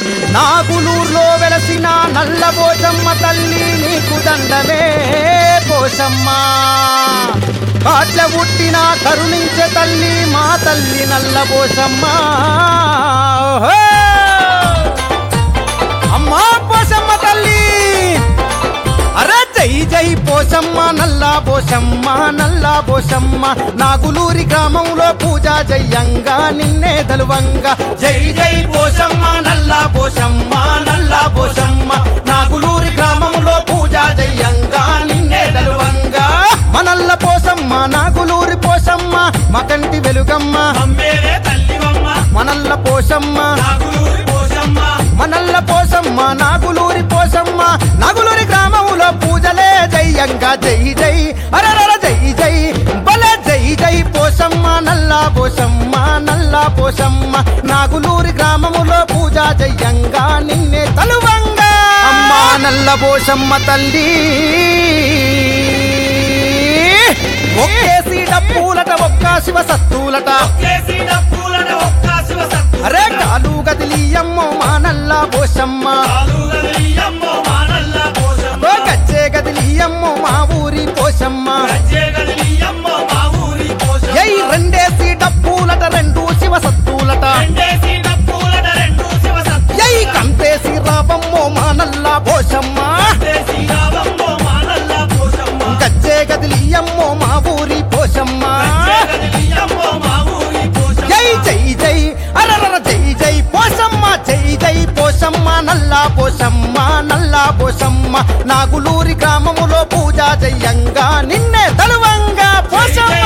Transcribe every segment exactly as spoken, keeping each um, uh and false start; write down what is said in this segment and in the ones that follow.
నాగులూరులో వెలసిన నల్ల పోషమ్మ తల్లి నీకు దండమే పోషమ్మ. కాట్ల పుట్టిన కరుణించే తల్లి మా తల్లి నల్ల పోషమ్మ. అమ్మా పోషమ్మ తల్లి అరే జై జై పోషమ్మ నల్ల పోషమ్మ నల్ల పోషమ్మ. నాగులూరి గ్రామంలో పూజ జయ్యంగా నిన్నే దలువంగా. జై జై పోషమ్మ నల్ల పోషమ్మ నల్ల పోషమ్మ. నాగులూరి గ్రామంలో పూజ జయ్యంగా నిన్నే దలువంగా. మనల్ల పోషమ్మ నాగులూరి పోషమ్మ మకంటి వెలుగమ్మ. మనల్ల పోషమ్మ మనల్ల పోషమ్మ నాగులూరి పోషమ్మ. నాగులూరి గ్రామంలో పూజలే జయ్యంగా. జై జై అరర జై జై బలే జై జై పోషమ్మ నల్ల పోషమ్మ నల్ల పోషమ్మ. నాగులూరి గ్రామములో పూజ జయ్యంగా నిన్నే తలువంగా. అమ్మా నల్ల పోషమ్మ తల్లి ఒక్కేసి డప్పులట ఒక్క శివ సత్తులట. అరే కాలు గదిలియమ్మో మా నల్ల పోషమ్మ. గజ్జే గదిలియమ్మో మా ఊరి పోషమ్మ. ఎయ్ రెండేసి డప్పులట రెండు శివ సత్తులట. ఎయ్ కంతేసి రాబమ్మో మా నల్ల పోషమ్మ. గజ్జే గదిలియమ్మో మా ఊరి పోషమ్మ. జై జై జై అరర జై జై పోషమ్మ జై జై పోషమ్మ నల్ల పోషమ్మ నల్ల పోషమ్మ. నాగులూరి గ్రామములో పూజ జయ్యంగా నిన్నే తలువంగా పోషమ్మ.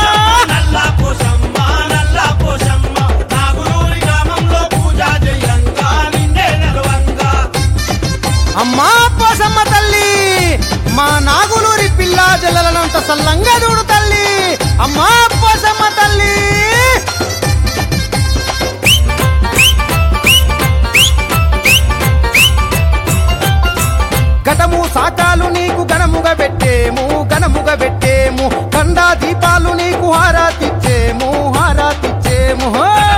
అమ్మా పోషమ్మ తల్లి మా నాగులూరి పిల్ల జల్లనంత సల్లంగా చూడు తల్లి. అమ్మా పోషమ్మ తల్లి ఘటము సాకాలు నీకు గణముగా పెట్టేము గణముగా పెట్టేము. కండా దీపాలు నీకు హారతిచ్చేము హారతిచ్చేము.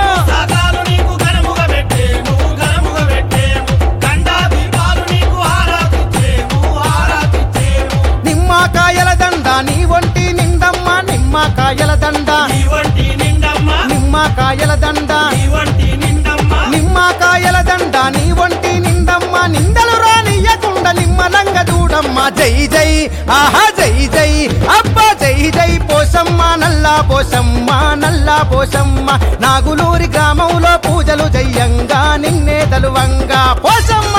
నిమ్మకాయల దండ నీ ఒంటి నిండమ్మ నిమ్మకాయల దండ నిమ్మకాయల దండ నిమ్మకాయల దండ నీ ఒంటి నిండమ్మ. నిందలు రానియకుండా నిమ్మలంగా చూడమ్మ. జై జై ఆహా జై జై అబ్బా జై జై పోషమ్మ నల్ల పోషమ్మ నల్ల పోషమ్మ. నాగులూరి గ్రామంలో పూజలు జయ్యంగా నిన్నే దలువంగా పోషమ్మ.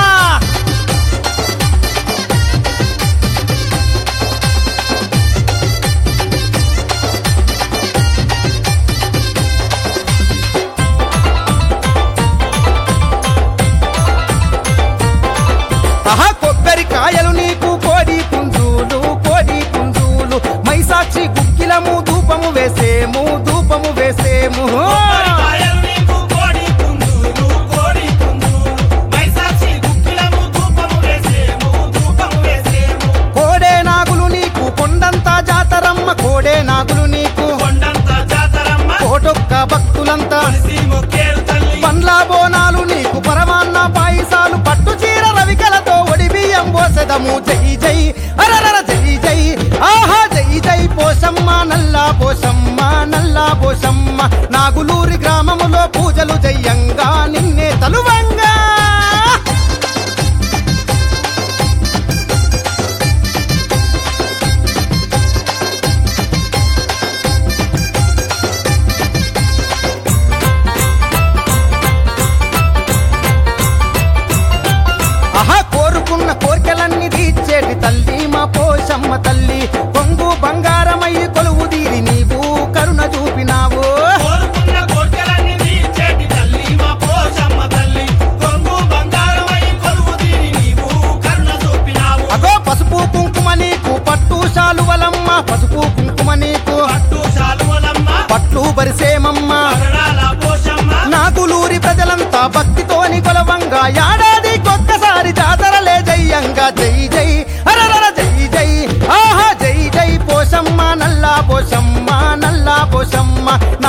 ఆహా కొబ్బరికాయలు నీకు కోడి పుంజులు కోడి పుంజులు. మైసాక్షి గుక్కిలము ధూపము వేసేము ధూపము వేసేము. కోడే నాగులు నీకు కొండంత జాతరమ్మ. కోడే నాగులు నీకు కోటొక్క భక్తులంతా. పండ్ల బోనాలు నీకు పరమాన్న పాయసాలు. పట్టు చీర రవికలతో ఒడి బియ్యం పోసెదము. జై జై అరర జై జై ఆహా జై జై పోషమ్మ నల్ల పోషమ్మ నల్ల పోషమ్మ. నాగులూరి గ్రామములో పూజలు జయ్యంగా నిన్నే తలువంగా. ఆహా కోరుకున్న కోర్కెలన్నీ తీర్చేటి తల్లి మా పోషమ్మ తల్లి. కొంగు బంగారమయ్యి కొలువు తీరి నీవు కరుణ చూపినావు. అగో పసుపు కుంకుమ నీకు పట్టు శాలువలమ్మ. పసుపు కుంకుమ నీకు పట్లు బరిసేమమ్మ. నాగులూరి ప్రజలంతా భక్తితోని కొలవంగా. ఏడాది కొక్కసారి జాతరలే జయ్యంగా. జై జై అరర జై జై ఆహా జై జై పోషమ్మ నల్ల పోషమ్మ నల్ల పోషమ్మ.